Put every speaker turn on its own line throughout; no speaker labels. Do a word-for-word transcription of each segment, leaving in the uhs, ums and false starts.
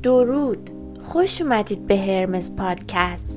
درود، خوش اومدید به هرمس پادکست.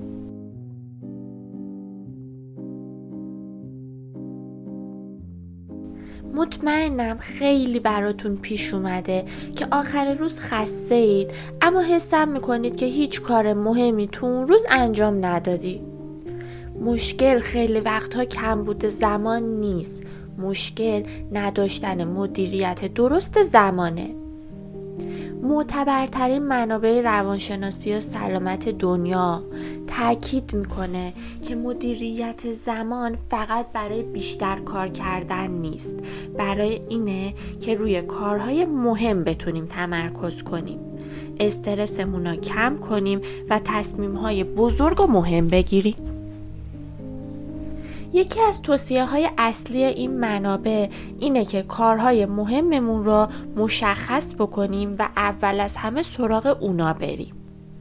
مطمئنم خیلی براتون پیش اومده که آخر روز خسته اید اما حسم میکنید که هیچ کار مهمی تو اون روز انجام ندادی. مشکل خیلی وقتها کمبود زمان نیست، مشکل نداشتن مدیریت درست زمانه. معتبرترین منابع روانشناسی و سلامت دنیا تاکید میکنه که مدیریت زمان فقط برای بیشتر کار کردن نیست، برای اینه که روی کارهای مهم بتونیم تمرکز کنیم، استرسمون رو کم کنیم و تصمیمهای بزرگ و مهم بگیریم. یکی از توصیه‌های اصلی این منابع اینه که کارهای مهممون رو مشخص بکنیم و اول از همه سراغ اونا بریم.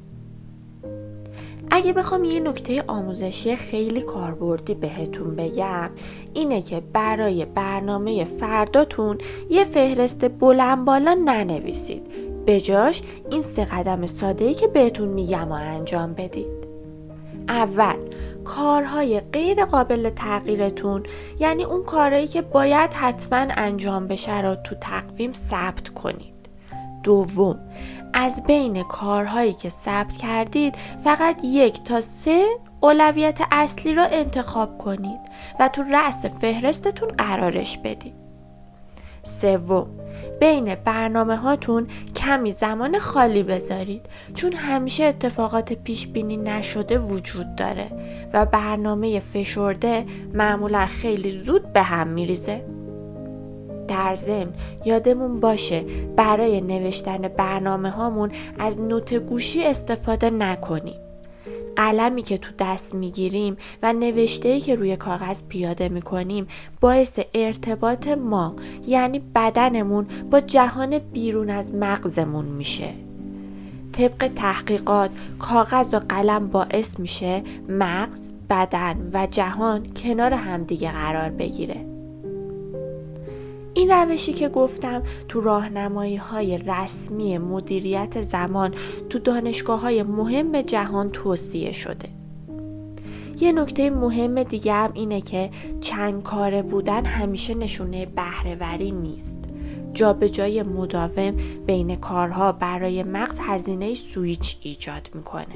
اگه بخوام یه نکته آموزشی خیلی کاربردی بهتون بگم، اینه که برای برنامه فرداتون یه فهرست بلند بالا ننویسید. به جاش این سه قدم ساده‌ای که بهتون میگم رو انجام بدید. اول، کارهای غیر قابل تغییرتون، یعنی اون کارهایی که باید حتما انجام بشه رو تو تقویم ثبت کنید. دوم، از بین کارهایی که ثبت کردید فقط یک تا سه اولویت اصلی رو انتخاب کنید و تو رأس فهرستتون قرارش بدید. سوم، بین برنامه هاتون کمی زمان خالی بذارید، چون همیشه اتفاقات پیش بینی نشده وجود داره و برنامه فشرده معمولا خیلی زود به هم میریزه. در ضمن یادمون باشه برای نوشتن برنامه هامون از نوت گوشی استفاده نکنیم. قلمی که تو دست میگیریم و نوشته‌ای که روی کاغذ پیاده میکنیم باعث ارتباط ما، یعنی بدنمون، با جهان بیرون از مغزمون میشه. طبق تحقیقات کاغذ و قلم باعث میشه مغز، بدن و جهان کنار همدیگه قرار بگیره. این روشی که گفتم تو راهنمایی‌های رسمی مدیریت زمان تو دانشگاه‌های مهم جهان توصیه شده. یه نکته مهم دیگه هم اینه که چند کاره بودن همیشه نشونه بهره‌وری نیست. جابجایی مداوم بین کارها برای مغز هزینه سویچ ایجاد میکنه.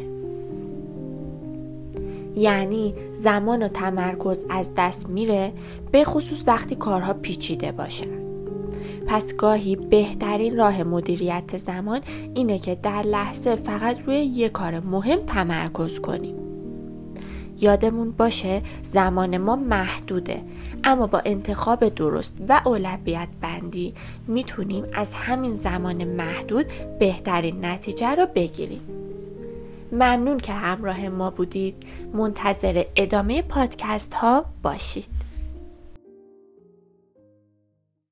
یعنی زمان و تمرکز از دست میره، به خصوص وقتی کارها پیچیده باشن. پس گاهی بهترین راه مدیریت زمان اینه که در لحظه فقط روی یک کار مهم تمرکز کنیم. یادمون باشه زمان ما محدوده، اما با انتخاب درست و اولویت بندی میتونیم از همین زمان محدود بهترین نتیجه رو بگیریم. ممنون که همراه ما بودید. منتظر ادامه پادکست ها باشید.